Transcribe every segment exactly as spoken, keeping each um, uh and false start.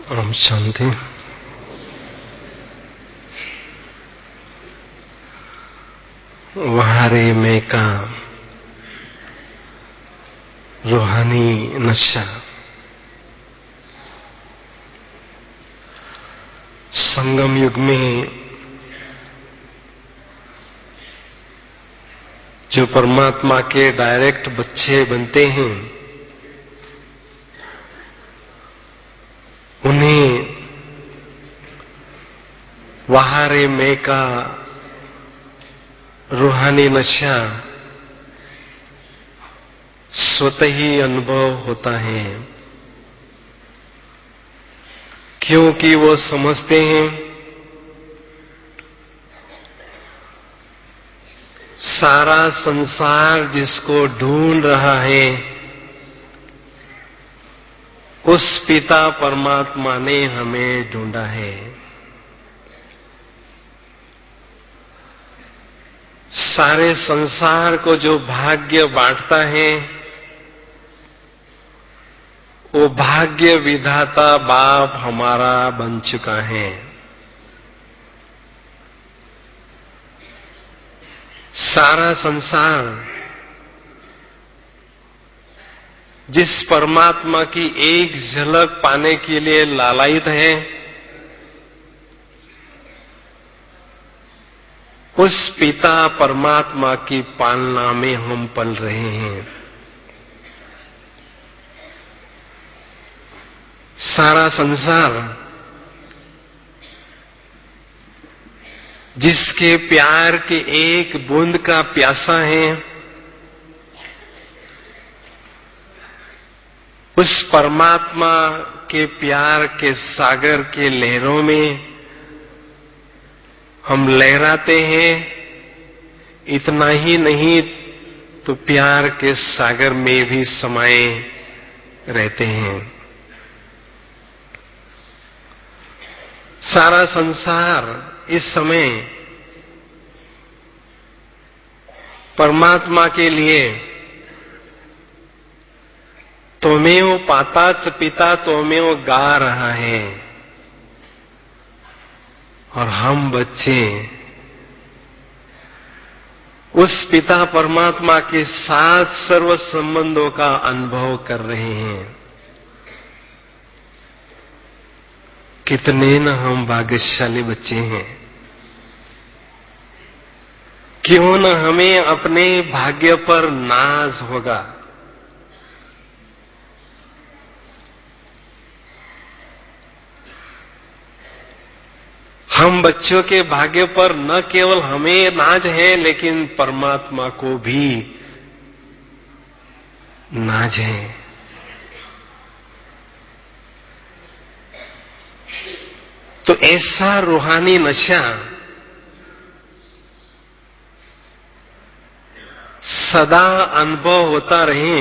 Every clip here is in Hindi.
ओम शांति। वहारे में का रूहानी नशा। संगम युग में जो परमात्मा के डायरेक्ट बच्चे बनते हैं, उन्हें वहारे में का रूहानी नशा स्वतः ही अनुभव होता है, क्योंकि वो समझते हैं सारा संसार जिसको ढूंढ रहा है, उस पिता परमात्मा ने हमें ढूंढा है। सारे संसार को जो भाग्य बांटता है, वो भाग्य विधाता बाप हमारा बन चुका है। सारा संसार जिस परमात्मा की एक झलक पाने के लिए लालायित है, उस पिता परमात्मा की पालना में हम पल रहे हैं। सारा संसार जिसके प्यार के एक बूंद का प्यासा है, उस परमात्मा के प्यार के सागर के लहरों में हम लहराते हैं। इतना ही नहीं तो प्यार के सागर में भी समाये रहते हैं। सारा संसार इस समय परमात्मा के लिए त्वमेव पाता च पिता त्वमेव गा रहा है, और हम बच्चे उस पिता परमात्मा के साथ सर्व संबंधों का अनुभव कर रहे हैं। कितने न हम भाग्यशाली बच्चे हैं। क्यों न हमें अपने भाग्य पर नाज होगा। हम बच्चों के भाग्य पर न केवल हमें नाज है, लेकिन परमात्मा को भी नाज है। तो ऐसा रूहानी नशा सदा अनुभव होता रहे,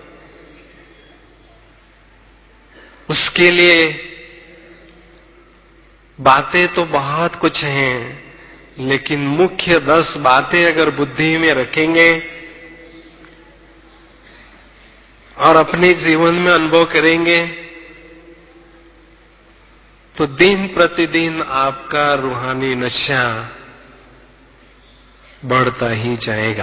उसके लिए बातें तो बहुत कुछ हैं, लेकिन मुख्य दस बातें अगर बुद्धि में रखेंगे और अपने जीवन में अनुभव करेंगे, तो दिन प्रतिदिन आपका रूहानी नशा बढ़ता ही जाएगा।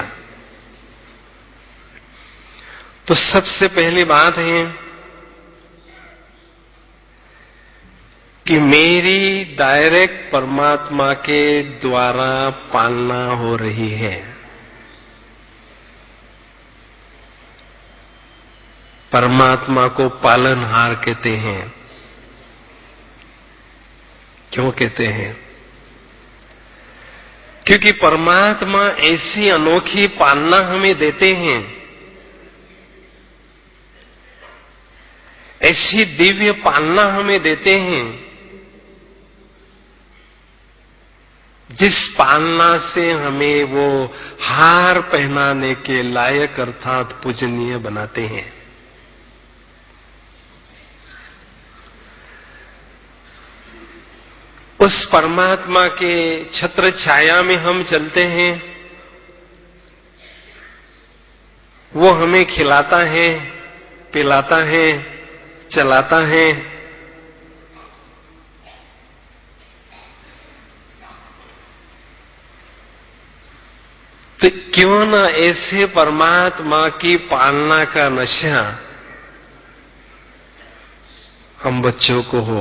तो सबसे पहली बात है कि मेरी डायरेक्ट परमात्मा के द्वारा पालना हो रही है। परमात्मा को पालनहार कहते हैं। क्यों कहते हैं? क्योंकि परमात्मा ऐसी अनोखी पालना हमें देते हैं, ऐसी दिव्य पालना हमें देते हैं, जिस पालना से हमें वो हार पहनाने के लायक अर्थात पूजनीय बनाते हैं। उस परमात्मा के छत्र छाया में हम चलते हैं। वो हमें खिलाता है, पिलाता है, चलाता है, तो क्यों ना ऐसे परमात्मा की पालना का नशा हम बच्चों को हो।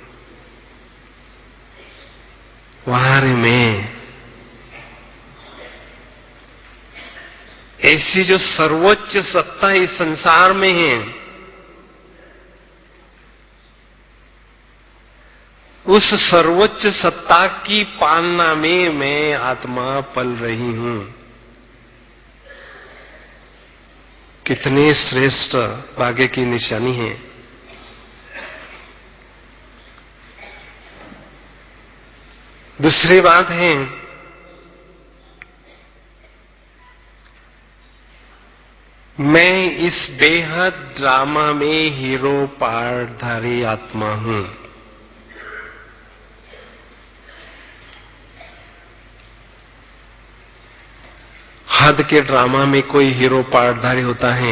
वारे में ऐसी जो सर्वोच्च सत्ता इस संसार में है, उस सर्वोच्च सत्ता की पालना में मैं आत्मा पल रही हूं। कितने श्रेष्ठ भाग्य की निशानी है। दूसरी बात है, मैं इस बेहद ड्रामा में हीरो पार्टधारी आत्मा हूं। हद के ड्रामा में कोई हीरो पार्टधारी होता है,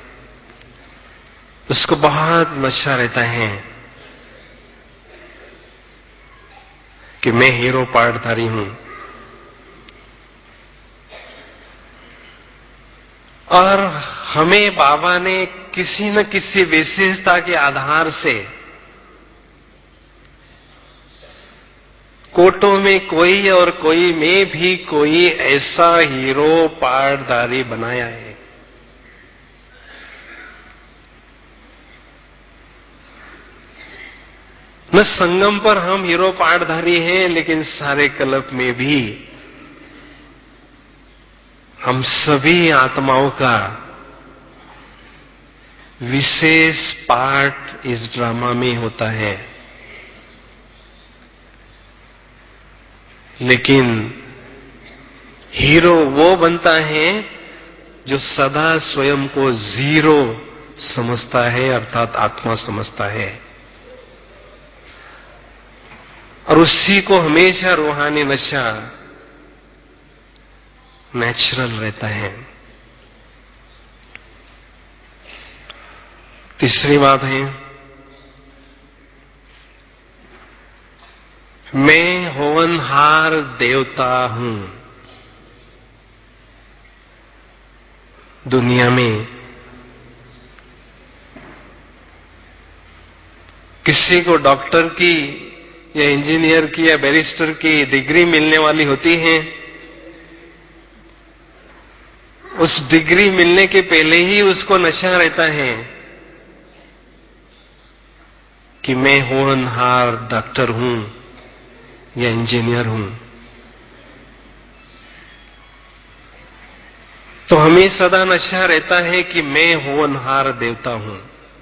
उसको बहुत नशा रहता है कि मैं हीरो पार्टधारी हूं। और हमें बाबा ने किसी न किसी विशेषता के आधार से कोटों में कोई और कोई में भी कोई ऐसा हीरो पार्टधारी बनाया है। न संगम पर हम हीरो पार्टधारी हैं, लेकिन सारे कल्प में भी हम सभी आत्माओं का विशेष पार्ट इस ड्रामा में होता है। लेकिन हीरो वो बनता है जो सदा स्वयं को जीरो समझता है, अर्थात आत्मा समझता है, और उसी को हमेशा रूहानी नशा नेचुरल रहता है। तीसरी बात है, मैं होनहार देवता हूं। दुनिया में किसी को डॉक्टर की या इंजीनियर की या बैरिस्टर की डिग्री मिलने वाली होती है, उस डिग्री मिलने के पहले ही उसको नशा रहता है कि मैं होनहार डॉक्टर हूं या इंजीनियर हूं। तो हमें सदा नशा रहता है कि मैं होनहार देवता हूं।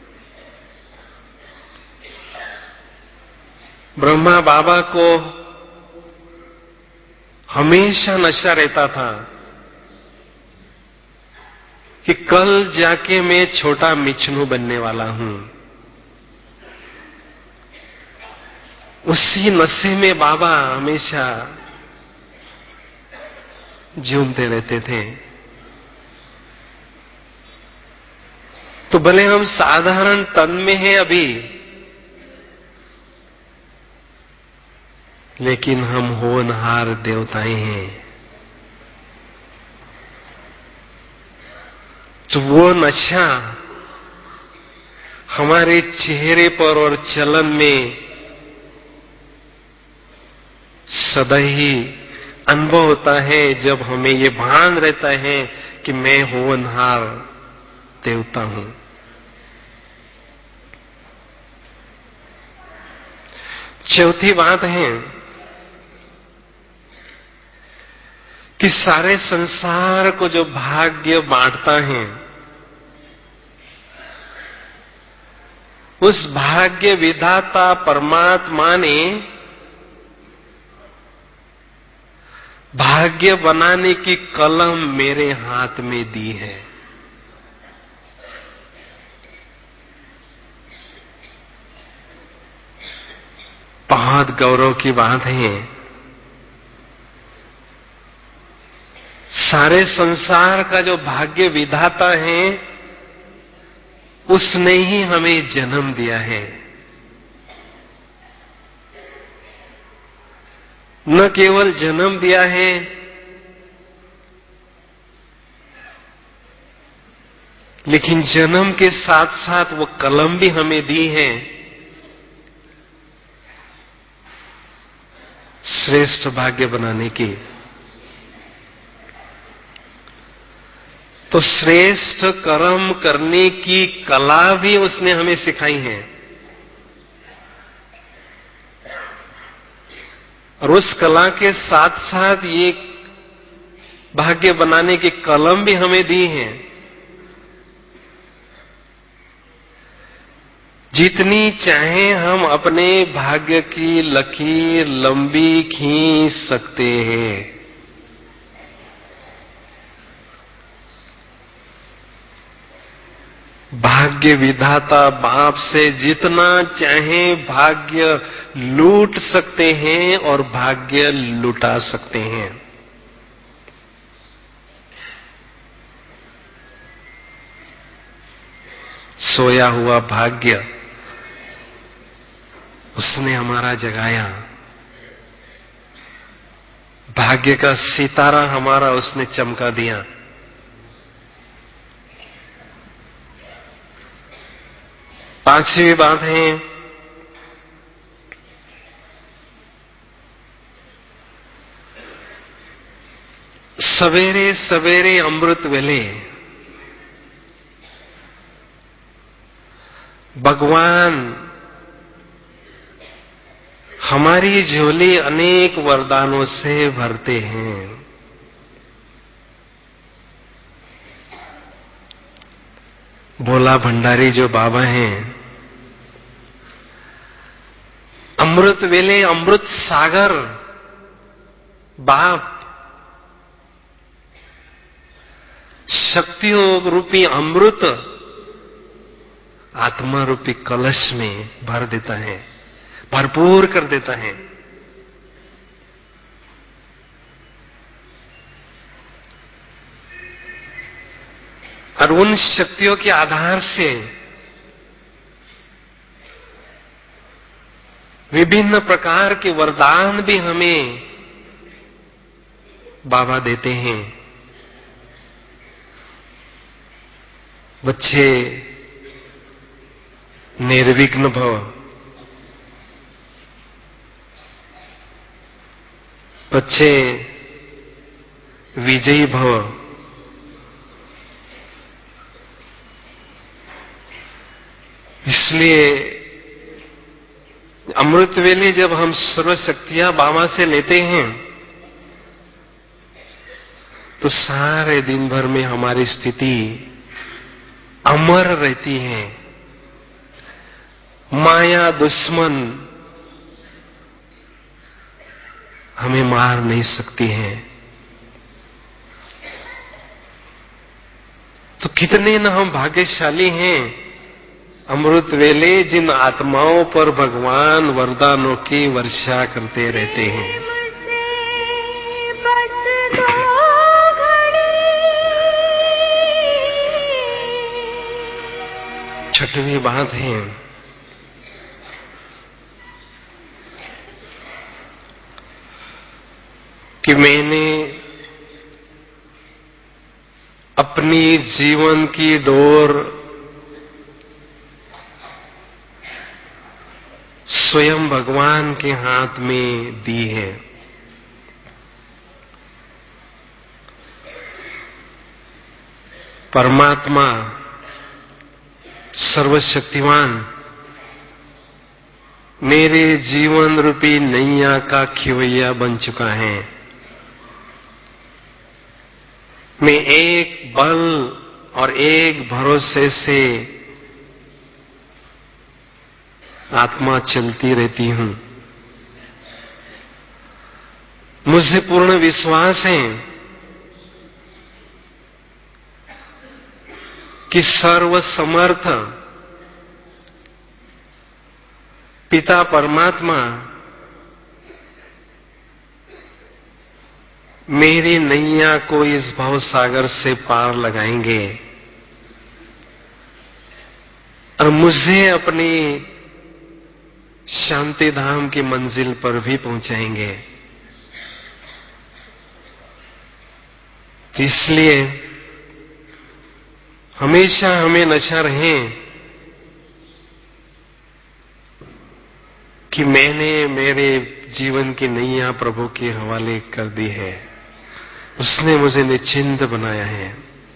ब्रह्मा बाबा को हमेशा नशा रहता था कि कल जाके मैं छोटा मिचनू बनने वाला हूं। उसी नशे में बाबा हमेशा झूमते रहते थे। तो भले हम साधारण तन में हैं अभी, लेकिन हम होनहार देवताएं हैं। तो वो नशा हमारे चेहरे पर और चलन में सदा ही अनुभव होता है, जब हमें ये भान रहता है कि मैं होनहार देवता हूं। चौथी बात है कि सारे संसार को जो भाग्य बांटता है, उस भाग्य विधाता परमात्मा ने भाग्य बनाने की कलम मेरे हाथ में दी है। बहुत गौरव की बात है। सारे संसार का जो भाग्य विधाता है, उसने ही हमें जन्म दिया है। न केवल जन्म दिया है, लेकिन जन्म के साथ साथ वो कलम भी हमें दी है श्रेष्ठ भाग्य बनाने की। तो श्रेष्ठ कर्म करने की कला भी उसने हमें सिखाई है, और उस कला के साथ साथ ये भाग्य बनाने की कलम भी हमें दी है। जितनी चाहे हम अपने भाग्य की लकीर लंबी खींच सकते हैं। भाग्य विधाता बाप से जितना चाहे भाग्य लूट सकते हैं और भाग्य लुटा सकते हैं। सोया हुआ भाग्य उसने हमारा जगाया, भाग्य का सितारा हमारा उसने चमका दिया। पांचवी बात है, सवेरे सवेरे अमृत वेले भगवान हमारी झोली अनेक वरदानों से भरते हैं। भोला भंडारी जो बाबा हैं, अमृत वेले अमृत सागर बाप शक्तियों रूपी अमृत आत्मा रूपी कलश में भर देता है, भरपूर कर देता है। और उन शक्तियों के आधार से विभिन्न प्रकार के वरदान भी हमें बाबा देते हैं। बच्चे निर्विघ्न भव, बच्चे विजयी भव, इसलिए अमृत वेले जब हम सर्व शक्तियां बाबा से लेते हैं तो सारे दिन भर में हमारी स्थिति अमर रहती है। माया दुश्मन हमें मार नहीं सकती है। तो कितने न हम भाग्यशाली हैं, अमृत वेले जिन आत्माओं पर भगवान वरदानों की वर्षा करते रहते हैं। छठवीं बात है, कि मैंने अपनी जीवन की डोर स्वयं भगवान के हाथ में दी है। परमात्मा सर्वशक्तिमान मेरे जीवन रूपी नैया का खिवैया बन चुका है। मैं एक बल और एक भरोसे से आत्मा चलती रहती हूं। मुझे पूर्ण विश्वास है कि सर्वसमर्थ पिता परमात्मा मेरी नैया को इस भवसागर से पार लगाएंगे और मुझे अपनी शांति धाम की मंजिल पर भी पहुंचाएंगे। इसलिए हमेशा हमें नशा रहे कि मैंने मेरे जीवन की नैया प्रभु के हवाले कर दी है, उसने मुझे निश्चिंत बनाया है।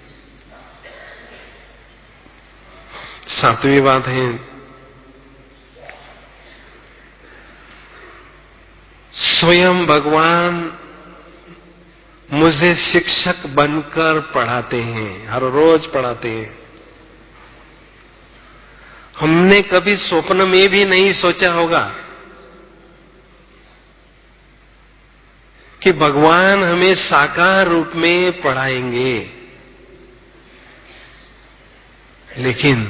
सातवीं बात है, स्वयं भगवान मुझे शिक्षक बनकर पढ़ाते हैं, हर रोज पढ़ाते हैं। हमने कभी स्वप्न में भी नहीं सोचा होगा कि भगवान हमें साकार रूप में पढ़ाएंगे, लेकिन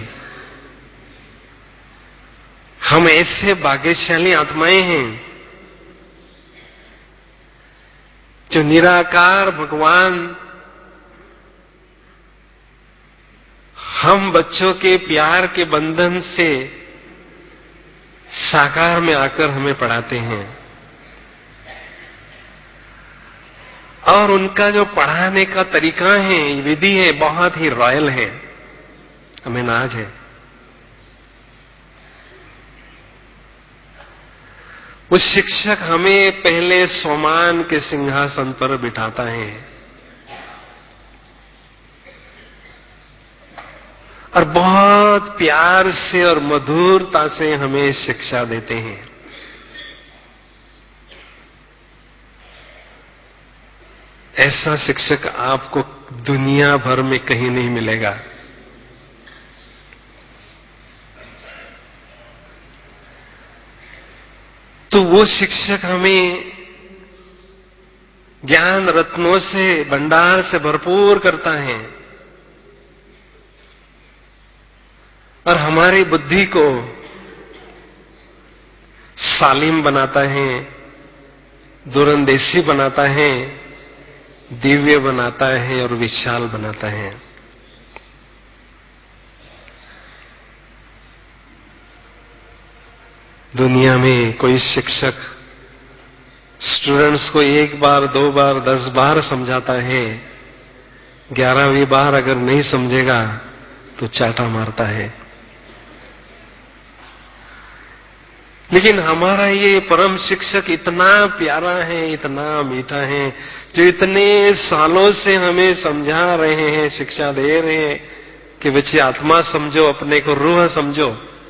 हम ऐसे भाग्यशाली आत्माएं हैं जो निराकार भगवान हम बच्चों के प्यार के बंधन से साकार में आकर हमें पढ़ाते हैं। और उनका जो पढ़ाने का तरीका है, विधि है, बहुत ही रॉयल है, हमें नाज है। वो शिक्षक हमें पहले सोमान के सिंहासन पर बिठाता है और बहुत प्यार से और मधुरता से हमें शिक्षा देते हैं। ऐसा शिक्षक आपको दुनिया भर में कहीं नहीं मिलेगा। तो वो शिक्षक हमें ज्ञान रत्नों से, भंडार से भरपूर करता है और हमारी बुद्धि को सालिम बनाता है, दूरंदेशी बनाता है, दिव्य बनाता है और विशाल बनाता है। दुनिया में कोई शिक्षक स्टूडेंट्स को एक बार, दो बार, दस बार समझाता है, ग्यारहवीं बार अगर नहीं समझेगा तो चाटा मारता है। लेकिन हमारा ये परम शिक्षक इतना प्यारा है, इतना मीठा है, जो इतने सालों से हमें समझा रहे हैं, शिक्षा दे रहे हैं कि बच्चे आत्मा समझो, अपने को रूह समझो।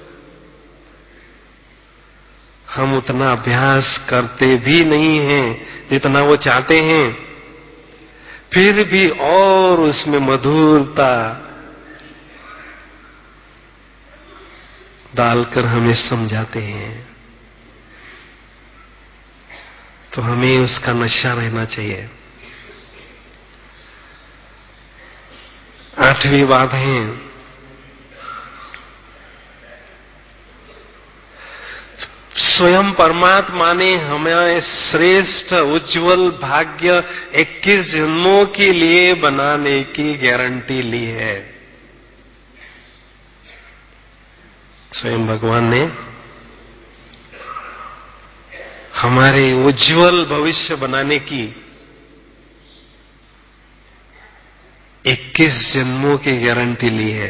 हम उतना अभ्यास करते भी नहीं हैं जितना वो चाहते हैं, फिर भी और उसमें मधुरता डालकर हमें समझाते हैं। तो हमें उसका नशा रहना चाहिए। आठवीं बात है, स्वयं परमात्मा ने हमें श्रेष्ठ उज्जवल भाग्य इक्कीस जन्मों के लिए बनाने की गारंटी ली है। स्वयं भगवान ने हमारे उज्जवल भविष्य बनाने की इक्कीस जन्मों की गारंटी ली है।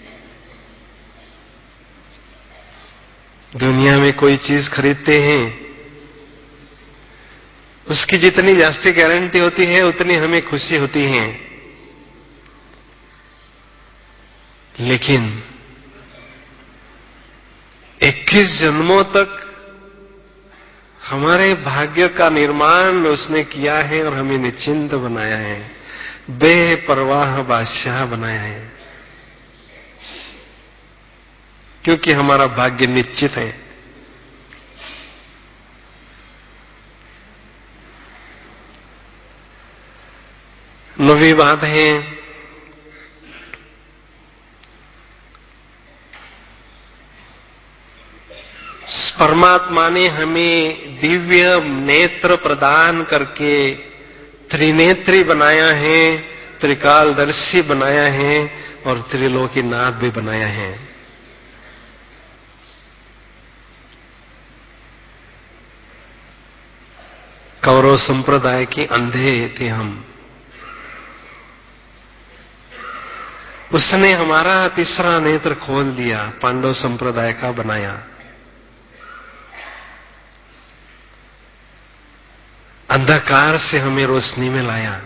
दुनिया में कोई चीज खरीदते हैं, उसकी जितनी जास्ती गारंटी होती है उतनी हमें खुशी होती है, लेकिन इक्कीस जन्मों तक हमारे भाग्य का निर्माण उसने किया है और हमें निश्चिंत बनाया है, बेपरवाह बादशाह बनाया है, क्योंकि हमारा भाग्य निश्चित है। नौवीं बात है, परमात्मा ने हमें दिव्य नेत्र प्रदान करके त्रिनेत्री बनाया है, त्रिकालदर्शी बनाया है और त्रिलोकीनाथ भी बनाया है। कौरव संप्रदाय के अंधे थे हम, उसने हमारा तीसरा नेत्र खोल दिया, पांडव संप्रदाय का बनाया। अंधकार से हमें रोशनी में लाया।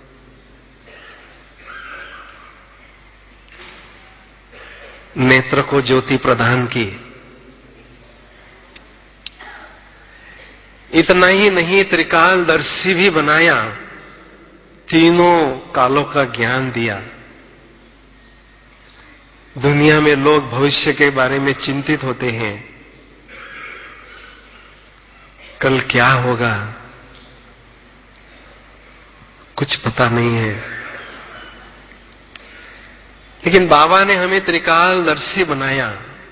नेत्र को ज्योति प्रदान की। इतना ही नहीं, त्रिकालदर्शी भी बनाया, तीनों कालों का ज्ञान दिया। दुनिया में लोग भविष्य के बारे में चिंतित होते हैं, कल क्या होगा कुछ पता नहीं है। लेकिन बाबा ने हमें त्रिकालदर्शी बनाया,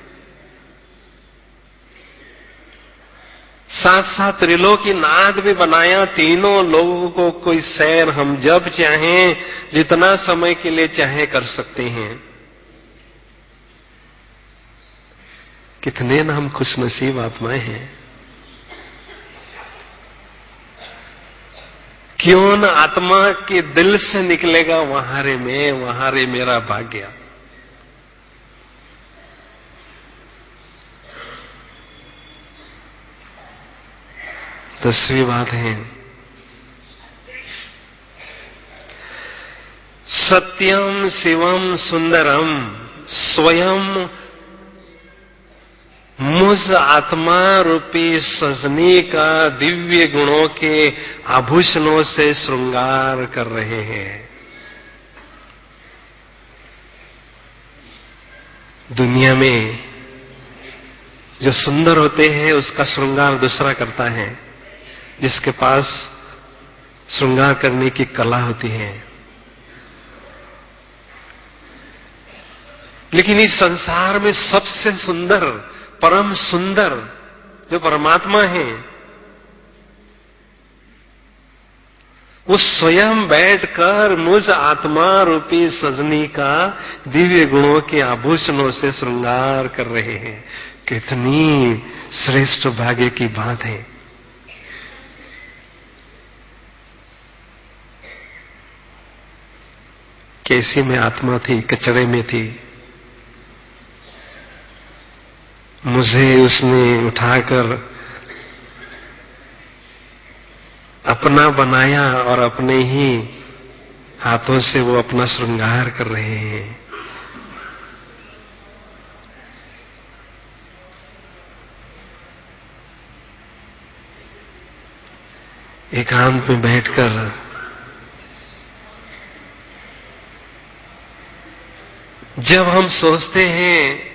साथ साथ त्रिलोकी नाथ भी बनाया। तीनों लोगों को कोई सैर हम जब चाहें, जितना समय के लिए चाहे कर सकते हैं। कितने ना हम खुशनसीब आत्माएं हैं। क्यों न आत्मा के दिल से निकलेगा, वहां रे मैं, वहां रे मेरा भाग्य। दसवीं बात है, सत्यम शिवम सुंदरम स्वयं मुझ आत्मा रूपी सजनी का दिव्य गुणों के आभूषणों से श्रृंगार कर रहे हैं। दुनिया में जो सुंदर होते हैं उसका श्रृंगार दूसरा करता है, जिसके पास श्रृंगार करने की कला होती है। लेकिन इस संसार में सबसे सुंदर, परम सुंदर जो परमात्मा है, वो स्वयं बैठकर मुझ आत्मा रूपी सजनी का दिव्य गुणों के आभूषणों से श्रृंगार कर रहे हैं। कितनी श्रेष्ठ भाग्य की बात है। कैसी में आत्मा थी, कचरे में थी, मुझे उसने उठाकर अपना बनाया और अपने ही हाथों से वो अपना श्रृंगार कर रहे हैं। एकांत में बैठकर जब हम सोचते हैं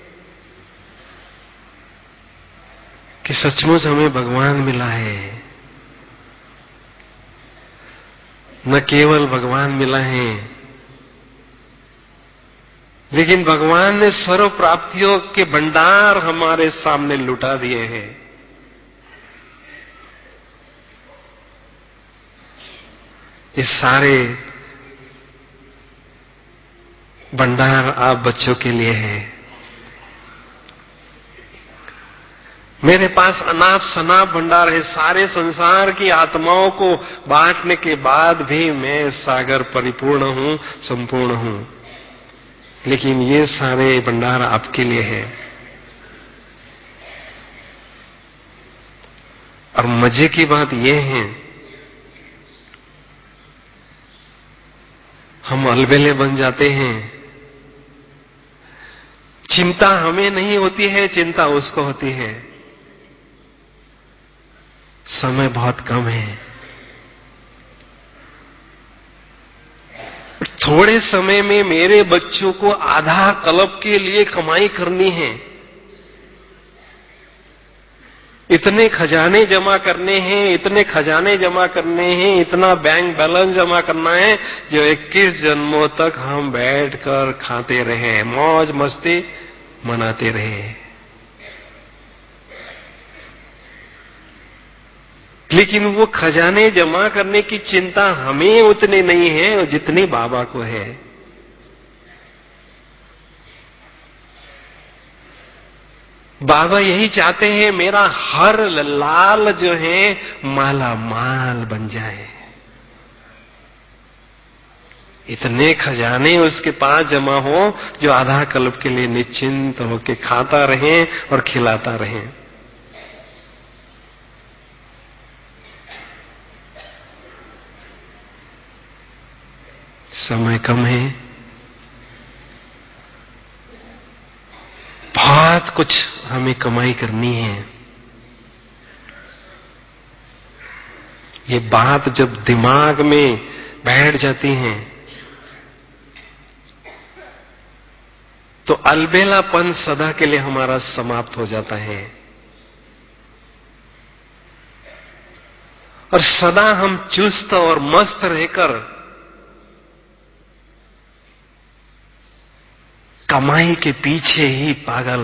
कि सचमुच हमें भगवान मिला है, न केवल भगवान मिला है, लेकिन भगवान ने सर्व प्राप्तियों के भंडार हमारे सामने लुटा दिए हैं। ये सारे भंडार आप बच्चों के लिए है। मेरे पास अनाप शनाप भंडार है। सारे संसार की आत्माओं को बांटने के बाद भी मैं सागर परिपूर्ण हूं, संपूर्ण हूं। लेकिन ये सारे भंडार आपके लिए है। और मजे की बात यह है, हम अलबेले बन जाते हैं। चिंता हमें नहीं होती है, चिंता उसको होती है। समय बहुत कम है। थोड़े समय में मेरे बच्चों को आधा कल्प के लिए कमाई करनी है। इतने खजाने जमा करने हैं, इतने खजाने जमा करने हैं, इतना बैंक बैलेंस जमा करना है जो इक्कीस जन्मों तक हम बैठकर खाते रहे, मौज मस्ती मनाते रहे। लेकिन वो खजाने जमा करने की चिंता हमें उतनी नहीं है जितनी बाबा को है। बाबा यही चाहते हैं मेरा हर लाल जो है माला माल बन जाए। इतने खजाने उसके पास जमा हो जो आधा कल्प के लिए निश्चिंत होके खाता रहे और खिलाता रहे। समय कम है, बहुत कुछ हमें कमाई करनी है। ये बात जब दिमाग में बैठ जाती है तो अलबेलापन सदा के लिए हमारा समाप्त हो जाता है और सदा हम चुस्त और मस्त रहकर कमाई के पीछे ही पागल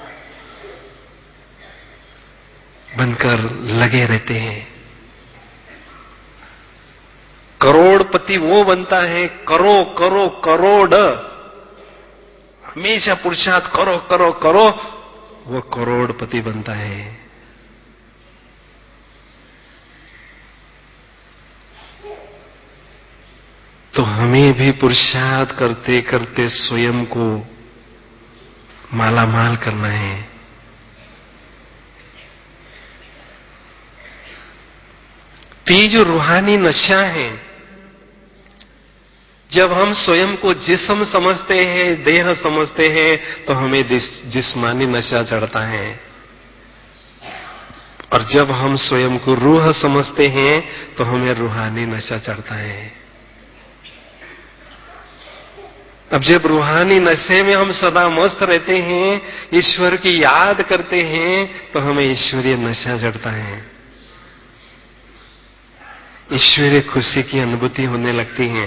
बनकर लगे रहते हैं। करोड़पति वो बनता है, करो करो करोड़, हमेशा पुरुषार्थ करो करो करो, वो करोड़पति बनता है। तो हमें भी पुरुषार्थ करते करते स्वयं को मालामाल करना है। तो ये जो रूहानी नशा है, जब हम स्वयं को जिस्म समझते हैं, देह समझते हैं, तो हमें जिस्मानी नशा चढ़ता है, और जब हम स्वयं को रूह समझते हैं तो हमें रूहानी नशा चढ़ता है। अब जब रूहानी नशे में हम सदा मस्त रहते हैं, ईश्वर की याद करते हैं, तो हमें ईश्वरीय नशा चढ़ता है, ईश्वरीय खुशी की अनुभूति होने लगती है।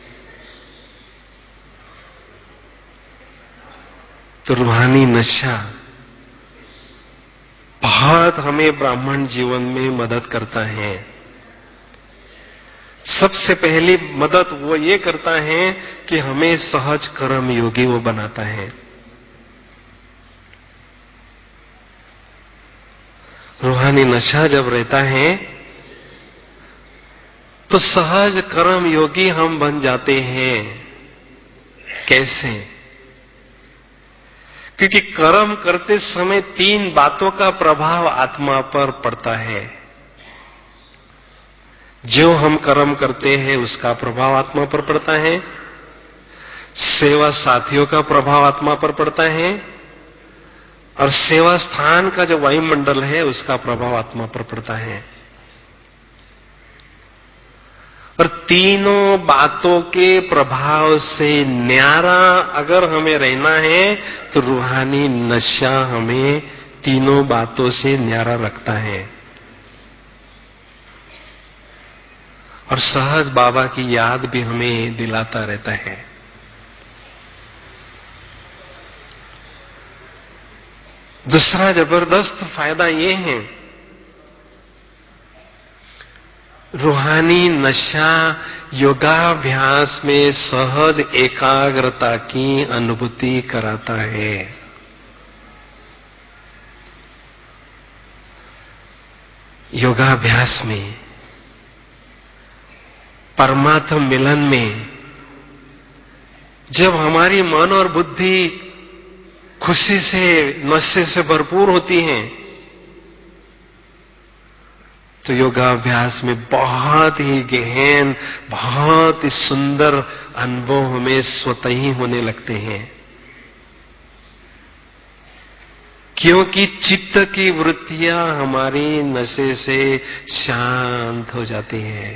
तो रूहानी नशा बहुत हमें ब्राह्मण जीवन में मदद करता है। सबसे पहली मदद वो ये करता है कि हमें सहज कर्म योगी वो बनाता है। रूहानी नशा जब रहता है तो सहज कर्म योगी हम बन जाते हैं। कैसे? क्योंकि कर्म करते समय तीन बातों का प्रभाव आत्मा पर पड़ता है। जो हम कर्म करते हैं उसका प्रभाव आत्मा पर पड़ता है, सेवा साथियों का प्रभाव आत्मा पर पड़ता है, और सेवा स्थान का जो वायुमंडल है उसका प्रभाव आत्मा पर पड़ता है। और तीनों बातों के प्रभाव से न्यारा अगर हमें रहना है तो रूहानी नशा हमें तीनों बातों से न्यारा रखता है। और सहज बाबा की याद भी हमें दिलाता रहता है। दूसरा जबरदस्त फायदा ये है, रूहानी नशा योगाभ्यास में सहज एकाग्रता की अनुभूति कराता है। योगाभ्यास में, परमात्म मिलन में जब हमारी मन और बुद्धि खुशी से, नशे से भरपूर होती हैं, तो योगाभ्यास में बहुत ही गहन, बहुत ही सुंदर अनुभव हमें स्वतः ही होने लगते हैं। क्योंकि चित्त की वृत्तियां हमारी नशे से शांत हो जाती हैं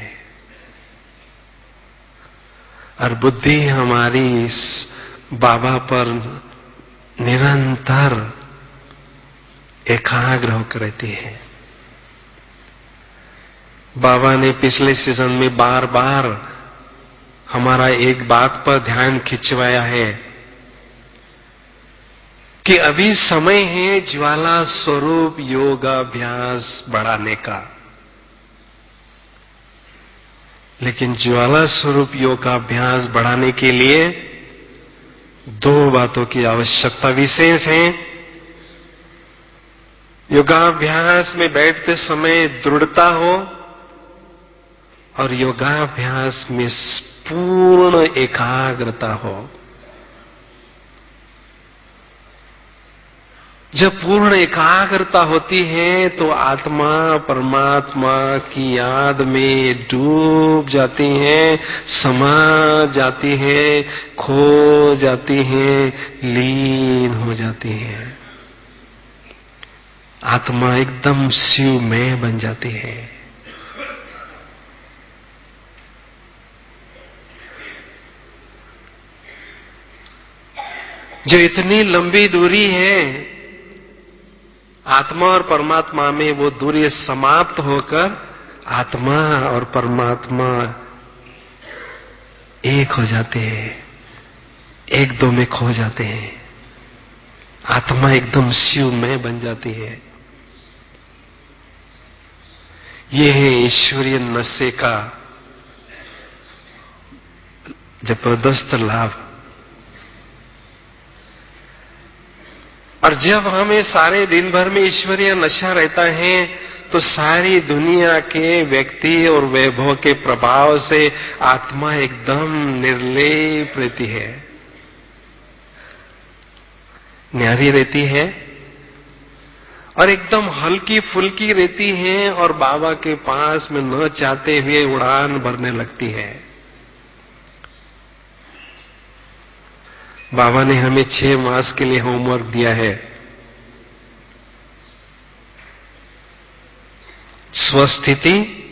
और बुद्धि हमारी इस बाबा पर निरंतर एकाग्र होकर रहती है। बाबा ने पिछले सीजन में बार बार हमारा एक बात पर ध्यान खिंचवाया है कि अभी समय है ज्वाला स्वरूप योगाभ्यास बढ़ाने का। लेकिन ज्वाला स्वरूप योगाभ्यास बढ़ाने के लिए दो बातों की आवश्यकता विशेष है। योगाभ्यास में बैठते समय दृढ़ता हो और योगाभ्यास में पूर्ण एकाग्रता हो। जब पूर्ण एकाग्रता होती है तो आत्मा परमात्मा की याद में डूब जाती है, समा जाती है, खो जाती है, लीन हो जाती है। आत्मा एकदम शिवमय बन जाती है। जो इतनी लंबी दूरी है आत्मा और परमात्मा में, वो दूरी समाप्त होकर आत्मा और परमात्मा एक हो जाते हैं, एक दो में खो जाते हैं। आत्मा एकदम शिवमय बन जाती है। ये है ईश्वरीय नशे का जबरदस्त लाभ। और जब हमें सारे दिन भर में ईश्वरीय नशा रहता है तो सारी दुनिया के व्यक्ति और वैभव के प्रभाव से आत्मा एकदम निर्लेप रहती है, न्यारी रहती है और एकदम हल्की फुल्की रहती है और बाबा के पास में न चाहते हुए उड़ान भरने लगती है। बाबा ने हमें छह मास के लिए होमवर्क दिया है। स्वस्थिति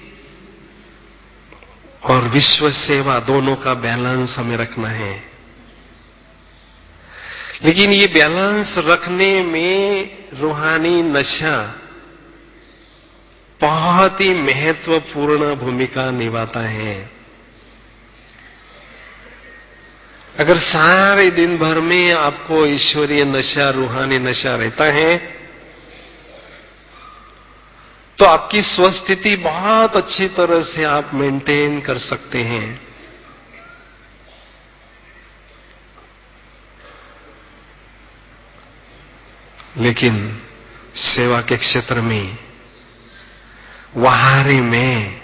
और विश्व सेवा दोनों का बैलेंस हमें रखना है। लेकिन ये बैलेंस रखने में रूहानी नशा बहुत ही महत्वपूर्ण भूमिका निभाता है। अगर सारे दिन भर में आपको ईश्वरीय नशा, रूहानी नशा रहता है तो आपकी स्वस्थिति बहुत अच्छी तरह से आप मेंटेन कर सकते हैं। लेकिन सेवा के क्षेत्र में, वहारे में,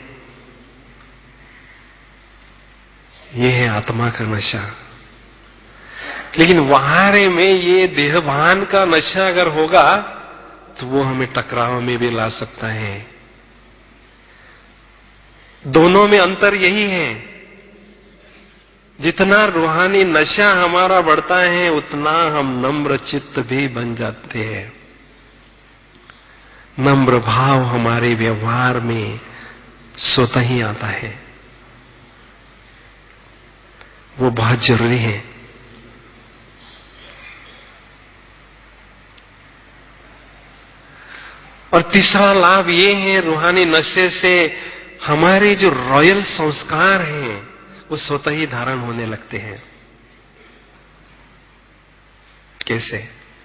ये है आत्मा का नशा। लेकिन वहारे में ये देहभान का नशा अगर होगा तो वो हमें टकराव में भी ला सकता है। दोनों में अंतर यही है, जितना रूहानी नशा हमारा बढ़ता है उतना हम नम्र चित्त भी बन जाते हैं। नम्र भाव हमारे व्यवहार में स्वतः ही आता है, वो बहुत जरूरी है। और तीसरा लाभ ये है, रूहानी नशे से हमारे जो रॉयल संस्कार हैं वो स्वतः ही धारण होने लगते हैं। कैसे?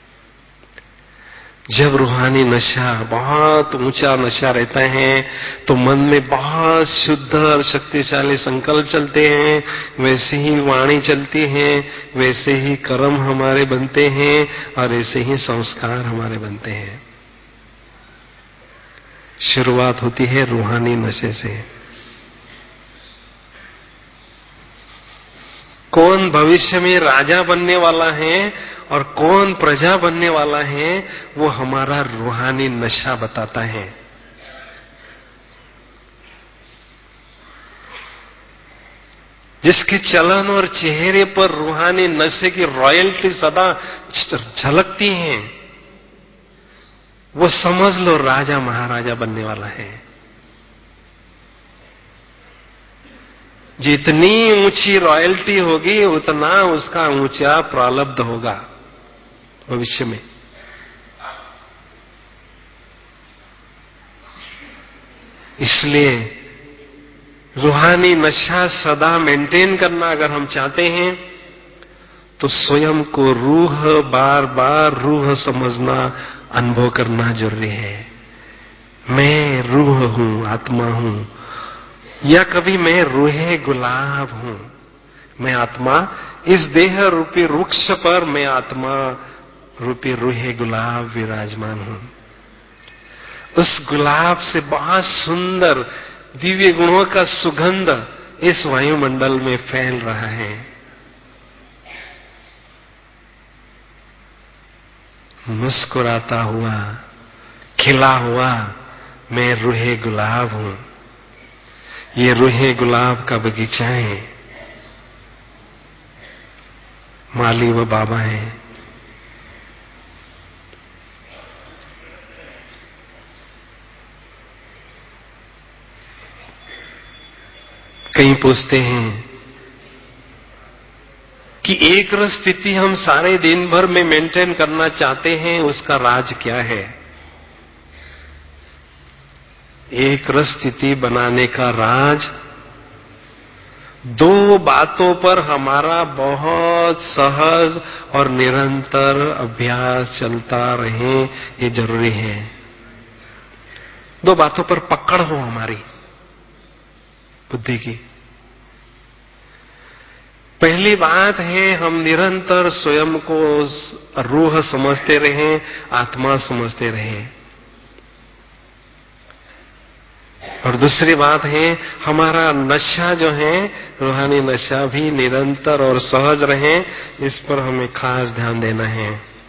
जब रूहानी नशा, बहुत ऊंचा नशा रहता है तो मन में बहुत शुद्ध और शक्तिशाली संकल्प चलते हैं, वैसे ही वाणी चलती है, वैसे ही कर्म हमारे बनते हैं और ऐसे ही संस्कार हमारे बनते हैं। शुरुआत होती है रूहानी नशे से। कौन भविष्य में राजा बनने वाला है और कौन प्रजा बनने वाला है, वो हमारा रूहानी नशा बताता है। जिसके चलन और चेहरे पर रूहानी नशे की रॉयल्टी सदा झलकती है, वो समझ लो राजा महाराजा बनने वाला है। जितनी ऊंची रॉयल्टी होगी उतना उसका ऊंचा प्रारब्ध होगा भविष्य में। इसलिए रूहानी नशा सदा मेंटेन करना अगर हम चाहते हैं तो स्वयं को रूह, बार बार रूह समझना, अनुभव करना जरूरी है। मैं रूह हूं, आत्मा हूं, या कभी मैं रूहे गुलाब हूं। मैं आत्मा इस देह रूपी वृक्ष पर, मैं आत्मा रूपी रूहे गुलाब विराजमान हूं। उस गुलाब से बहुत सुंदर दिव्य गुणों का सुगंध इस वायुमंडल में फैल रहा है। मुस्कुराता हुआ, खिला हुआ मैं रूहे गुलाब हूं। ये रूहे गुलाब का बगीचा है, माली वो बाबा है। कई पूछते हैं कि एक रस स्थिति हम सारे दिन भर में मेंटेन करना चाहते हैं, उसका राज क्या है? एक रस स्थिति बनाने का राज दो बातों पर हमारा बहुत सहज और निरंतर अभ्यास चलता रहे, ये जरूरी है। दो बातों पर पकड़ हो हमारी बुद्धि की। पहली बात है, हम निरंतर स्वयं को रूह समझते रहें, आत्मा समझते रहें। और दूसरी बात है, हमारा नशा जो है, रूहानी नशा भी निरंतर और सहज रहे, इस पर हमें खास ध्यान देना है।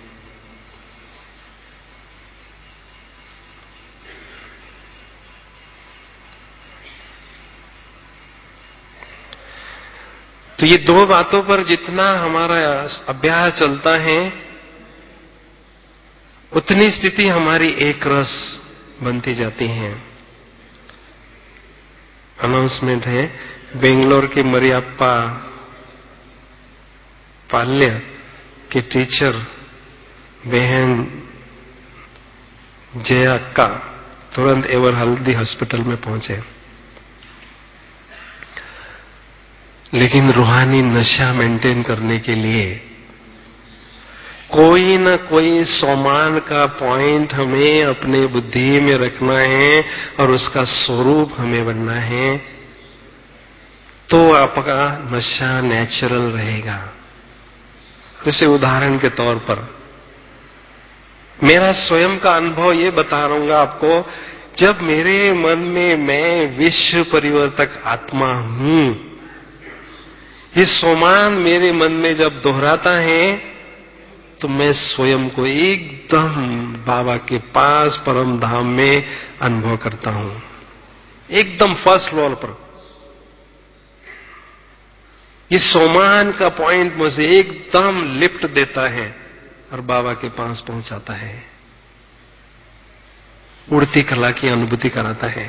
तो ये दो बातों पर जितना हमारा अभ्यास चलता है, उतनी स्थिति हमारी एक रस बनती जाती है। अनाउंसमेंट है, बेंगलोर के मरियप्पा पाल्य के टीचर बहन जया अक्का तुरंत एवर हल्दी हॉस्पिटल में पहुंचे, लेकिन रूहानी नशा मेंटेन करने के लिए कोई न कोई सोमान का पॉइंट हमें अपने बुद्धि में रखना है और उसका स्वरूप हमें बनना है, तो आपका नशा नेचुरल रहेगा। जैसे उदाहरण के तौर पर मेरा स्वयं का अनुभव ये बता रहूंगा आपको, जब मेरे मन में मैं विश्व परिवर्तक आत्मा हूं, ये सोमान मेरे मन में जब दोहराता है, तो मैं स्वयं को एकदम बाबा के पास परम धाम में अनुभव करता हूं, एकदम फर्स्ट फ्लोर पर। ये सोमान का पॉइंट मुझे एकदम लिफ्ट देता है और बाबा के पास पहुंचाता है, उड़ती कला की अनुभूति कराता है।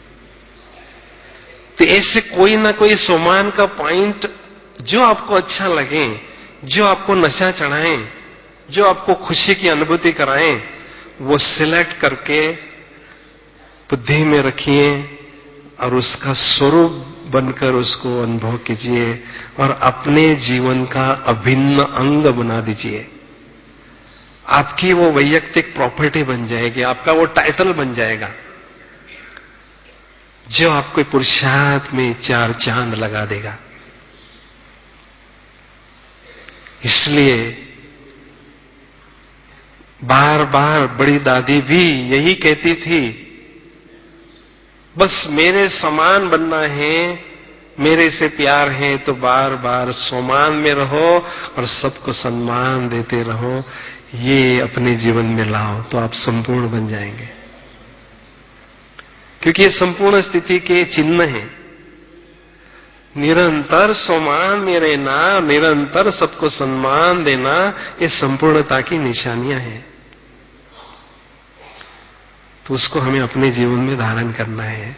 तो ऐसे कोई ना कोई सोमान का पॉइंट जो आपको अच्छा लगे, जो आपको नशा चढ़ाए, जो आपको खुशी की अनुभूति कराएं, वो सिलेक्ट करके बुद्धि में रखिए और उसका स्वरूप बनकर उसको अनुभव कीजिए और अपने जीवन का अभिन्न अंग बना दीजिए। आपकी वो वैयक्तिक प्रॉपर्टी बन जाएगी, आपका वो टाइटल बन जाएगा जो आपके पुरुषार्थ में चार चांद लगा देगा। इसलिए बार बार बड़ी दादी भी यही कहती थी, बस मेरे समान बनना है, मेरे से प्यार है तो बार बार समान में रहो और सबको सम्मान देते रहो। ये अपने जीवन में लाओ तो आप संपूर्ण बन जाएंगे, क्योंकि ये संपूर्ण स्थिति के चिन्ह हैं। निरंतर सम्मान में रहना, निरंतर सबको सम्मान देना, ये संपूर्णता की निशानियां हैं। तो उसको हमें अपने जीवन में धारण करना है।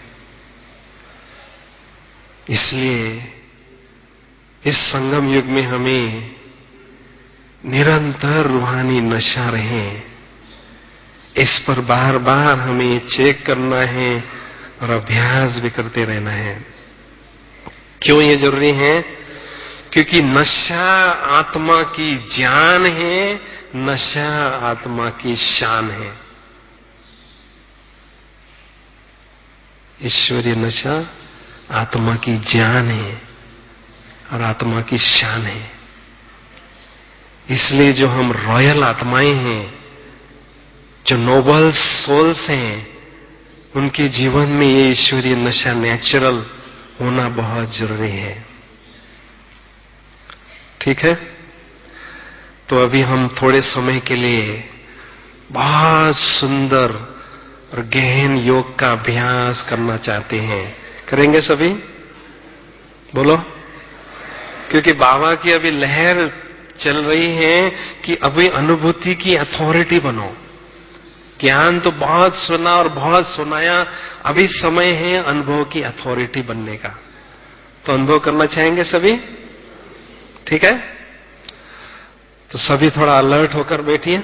इसलिए इस संगम युग में हमें निरंतर रूहानी नशा रहे, इस पर बार बार हमें चेक करना है और अभ्यास भी करते रहना है। क्यों ये जरूरी है? क्योंकि नशा आत्मा की जान है, नशा आत्मा की शान है। ईश्वरीय नशा आत्मा की जान है और आत्मा की शान है। इसलिए जो हम रॉयल आत्माएं हैं, जो नोबल सोल्स हैं, उनके जीवन में ये ईश्वरीय नशा नेचुरल होना बहुत जरूरी है। ठीक है, तो अभी हम थोड़े समय के लिए बहुत सुंदर और गहन योग का अभ्यास करना चाहते हैं। करेंगे सभी? बोलो। क्योंकि बाबा की अभी लहर चल रही है कि अभी अनुभूति की अथॉरिटी बनो। ज्ञान तो बहुत सुना और बहुत सुनाया, अभी समय है अनुभव की अथॉरिटी बनने का। तो अनुभव करना चाहेंगे सभी? ठीक है, तो सभी थोड़ा अलर्ट होकर बैठिए,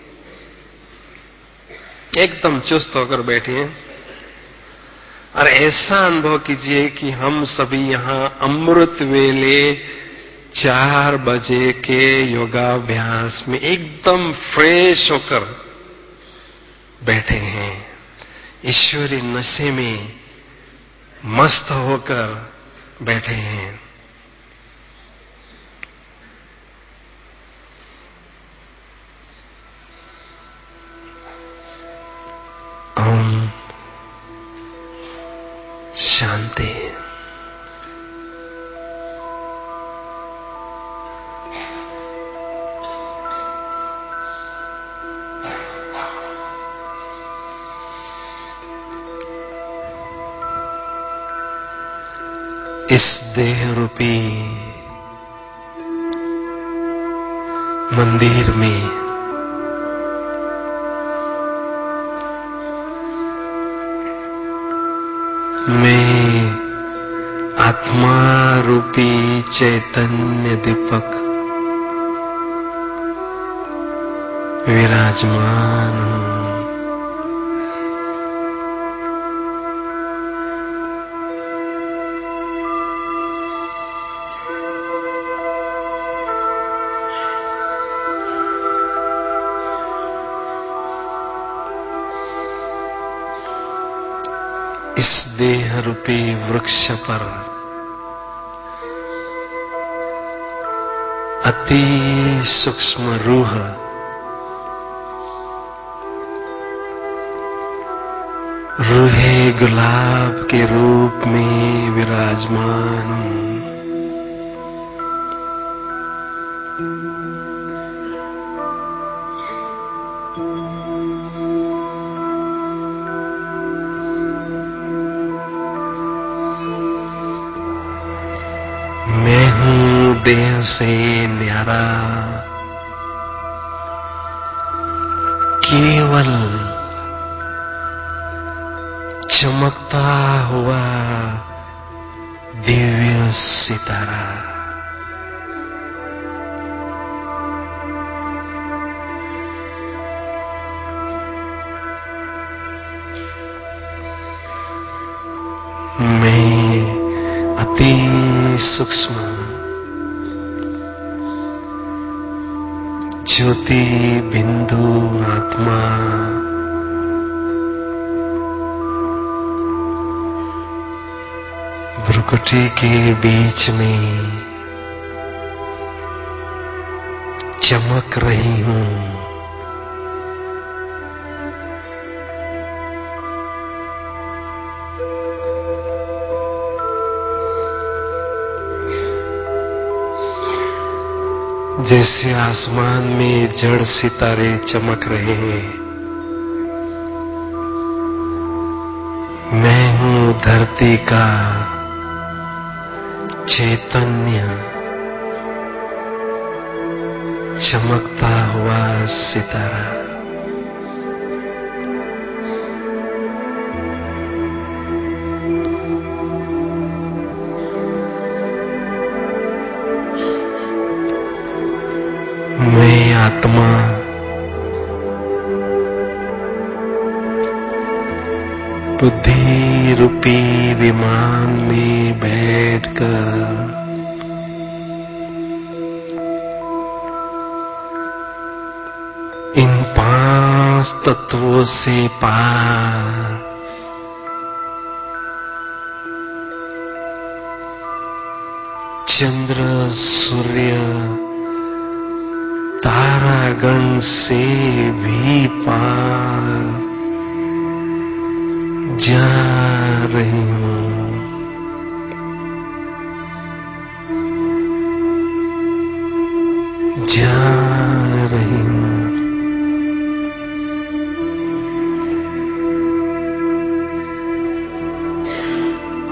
एकदम चुस्त होकर बैठिए और ऐसा अनुभव कीजिए कि हम सभी यहां अमृत वेले चार बजे के योगाभ्यास में एकदम फ्रेश होकर बैठे हैं, ईश्वरी नशे में मस्त होकर बैठे हैं। ओम शांति। इस देह रूपी मंदिर में मैं आत्मा रूपी चैतन्य दीपक विराजमान हूं। इस देह रूपी वृक्ष पर अति सूक्ष्म रूह रूहे गुलाब के रूप में विराजमान हूं। मैं हूं देह से न्यारा, केवल चमकता हुआ दिव्य सितारा। मैं अति सूक्ष्म ज्योति बिंदु आत्मा भ्रुकुटी के बीच में चमक रही हूं। जैसे आसमान में जड़ सितारे चमक रहे हैं, मैं हूं धरती का चैतन्य चमकता हुआ सितारा। मैं आत्मा बुद्धि रूपी विमान में बैठकर इन पांच तत्वों से पार चंद्र सूर्य तारागण से भी पार जा रही हूं।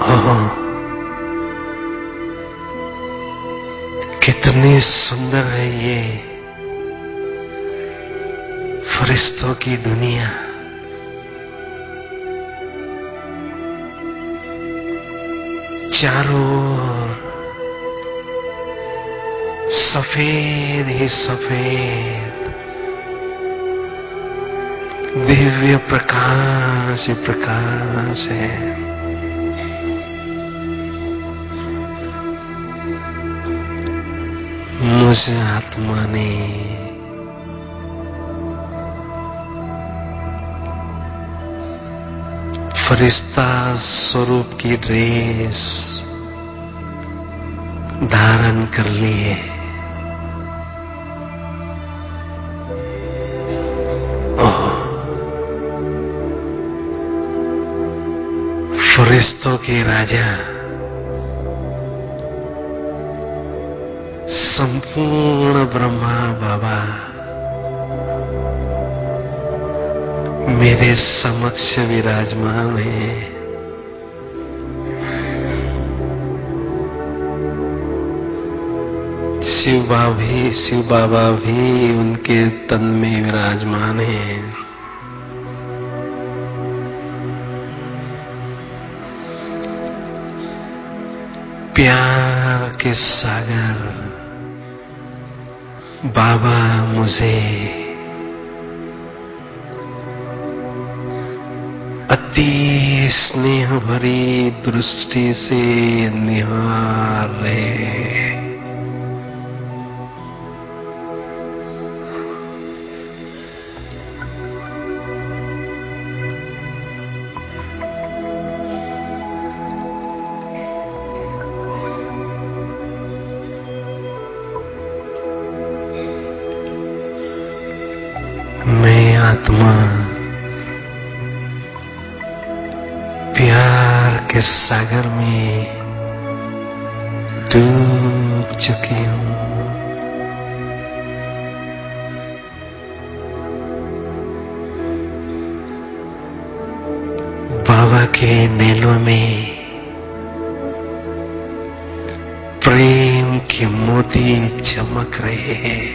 ओह, कितनी सुंदर है ये फरिश्तों की दुनिया। चारों ओर सफेद ही सफेद दिव्य प्रकाश ही प्रकाश है। मुझ आत्मा ने फरिश्ता स्वरूप की ड्रेस धारण कर ली है। ओह, फरिश्तों के राजा संपूर्ण ब्रह्मा बाबा मेरे समक्ष विराजमान है। शिव बाबा भी शिव बाबा भी उनके तन में विराजमान है। प्यार के सागर बाबा मुझे अति स्नेह भरी दृष्टि से निहार रहे। मैं आत्मा प्यार के सागर में डूब चुकी हूं। बाबा के नेलों में प्रेम के मोती चमक रहे हैं।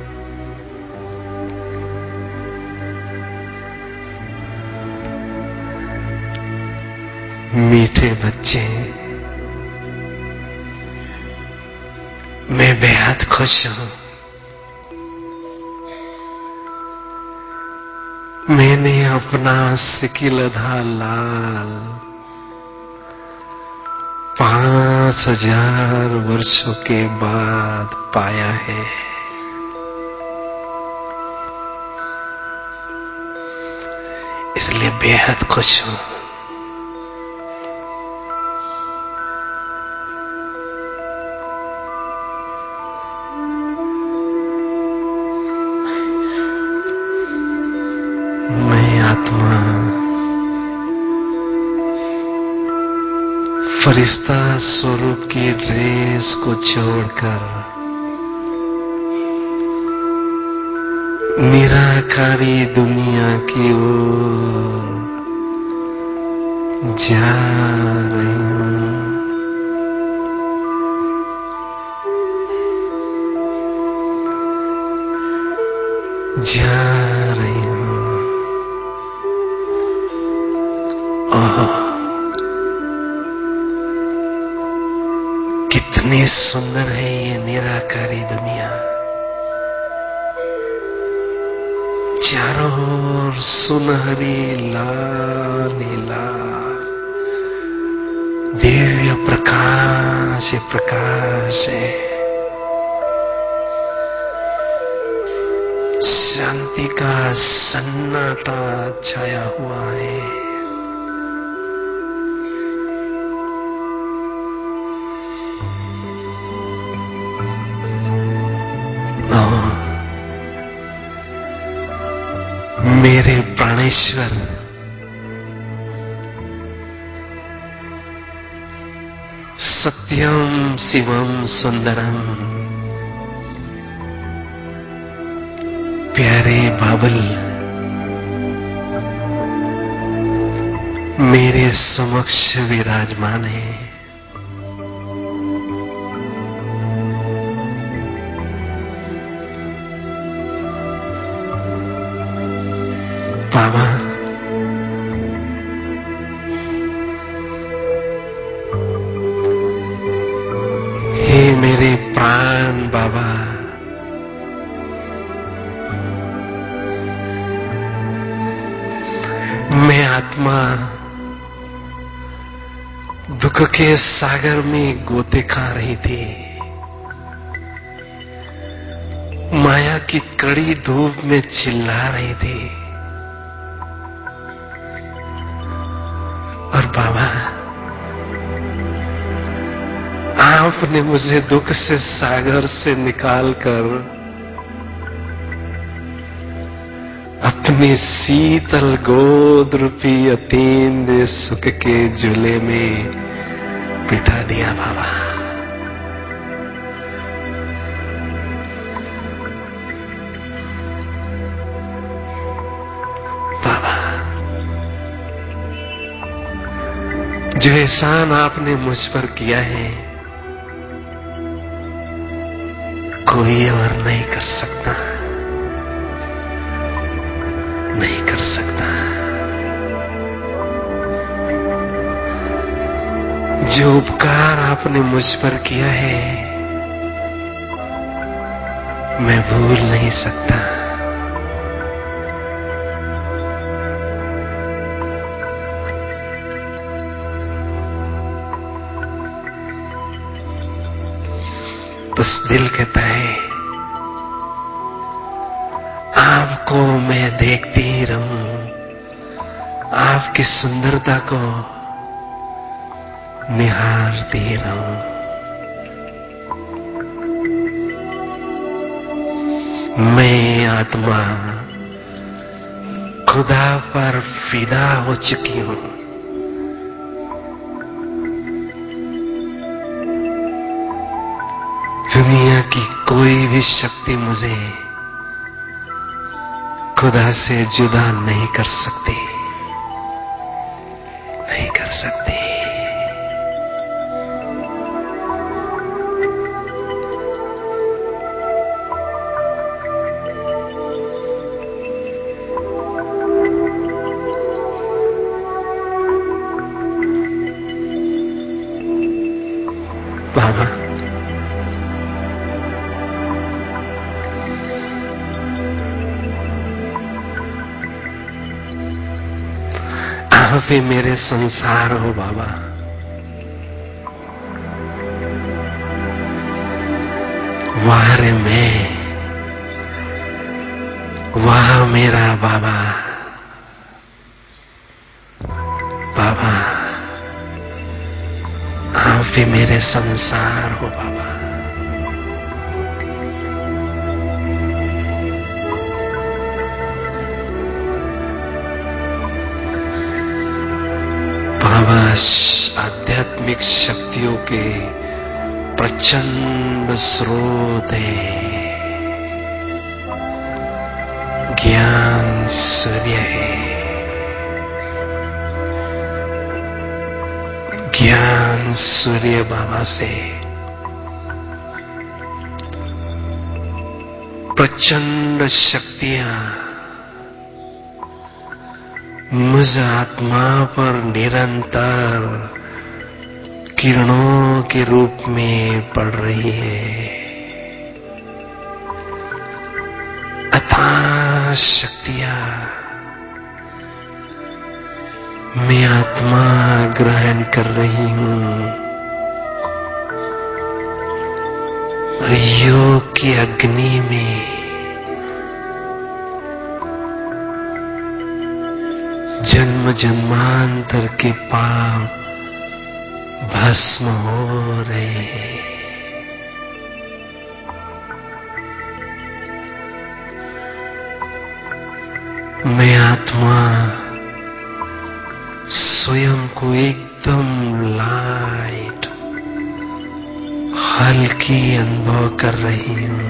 मीठे बच्चे, मैं बेहद खुश हूं। मैंने अपना सिकिलधा लाल पांच हजार वर्षों के बाद पाया है। इसलिए बेहद खुश हूं। आत्मा फरिश्ता स्वरूप की ड्रेस को छोड़कर निराकारी दुनिया की ओर जा रही हूं। जा रही हूं। कितनी सुंदर है ये निराकारी दुनिया। चारों ओर सुनहरी लाल लाल दिव्य प्रकाश प्रकाश है। शांति का सन्नाटा छाया हुआ है। मेरे प्राणेश्वर सत्यम शिवम सुंदरम प्यारे बाबल मेरे समक्ष विराजमान है। बाबा, हे मेरे प्राण बाबा, मैं आत्मा दुख के सागर में गोते खा रही थी। माया की कड़ी धूप में चिल्ला रही थी। और बाबा, आपने मुझे दुख से सागर से निकालकर अपनी शीतल गोद रूपी अतीन्द्र सुख के झूले में बिठा दिया। बाबा, बाबा, जो एहसान आपने मुझ पर किया है कोई और नहीं कर सकता, नहीं कर सकता। जो उपकार आपने मुझ पर किया है मैं भूल नहीं सकता। बस दिल कहता है आपको मैं देखती ही रहूं, आपकी सुंदरता को निहारती ही रहूं। मैं आत्मा खुदा पर फिदा हो चुकी हूं। दुनिया की कोई भी शक्ति मुझे खुदा से जुदा नहीं कर सकती, नहीं कर सकती। बाबा, आप ही मेरे संसार हो। बाबा, वाह रे मैं, वाह मेरा बाबा। बाबा, आप ही मेरे संसार हो। बाबा, बाबा आध्यात्मिक शक्तियों के प्रचंड स्रोत है, ज्ञान सूर्य है, ज्ञान सूर्य बाबा से प्रचंड शक्तियां मुझ आत्मा पर निरंतर किरणों के रूप में पड़ रही है। अथाह शक्तियां मैं आत्मा ग्रहण कर रही हूं और योग की अग्नि में जन्म जन्मांतर के पाप भस्म हो रहे हैं। मैं आत्मा स्वयं को एकदम लाइट हल्की अनुभव कर रही हूं।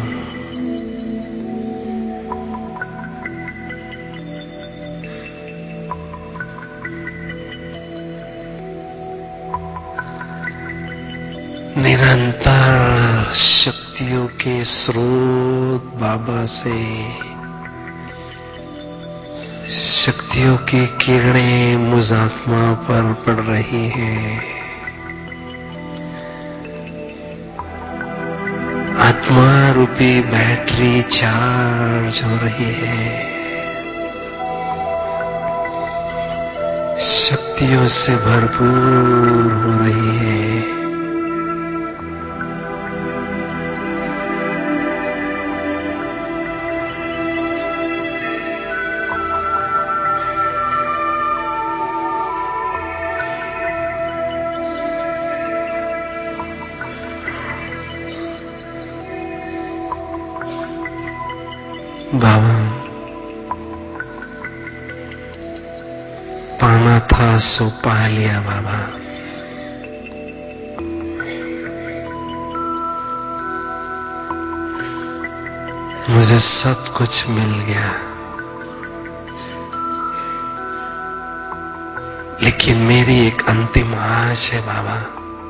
निरंतर शक्तियों के स्रोत बाबा से शक्तियों की किरणें मुझ आत्मा पर पड़ रही हैं। आत्मा रूपी बैटरी चार्ज हो रही है, शक्तियों से भरपूर हो रही है। बाबा, पाना था सो पा लिया बाबा। मुझे सब कुछ मिल गया, लेकिन मेरी एक अंतिम आश है बाबा।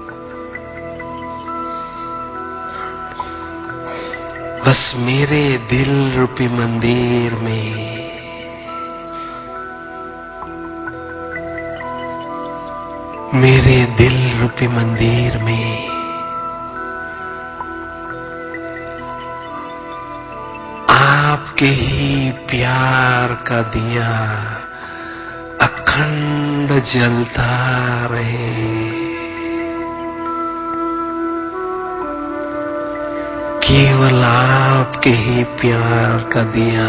बस मेरे दिल रूपी मंदिर में मेरे दिल रूपी मंदिर में आपके ही प्यार का दिया अखंड जलता रहे। केवल आपके ही प्यार का दिया,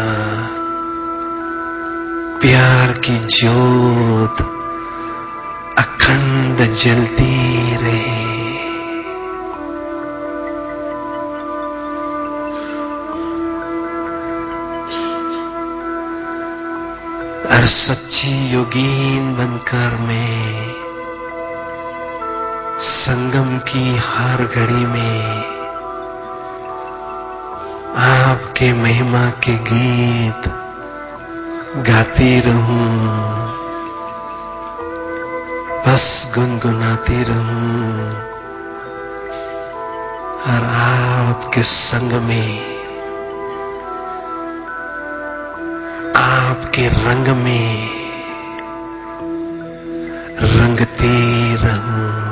प्यार की ज्योत अखंड जलती रहे। और सच्ची योगीन बनकर मैं संगम की हर घड़ी में आपके महिमा के गीत गाती रहूं, बस गुनगुनाती रहूं और आपके संग में, आपके रंग में रंगती रहूं।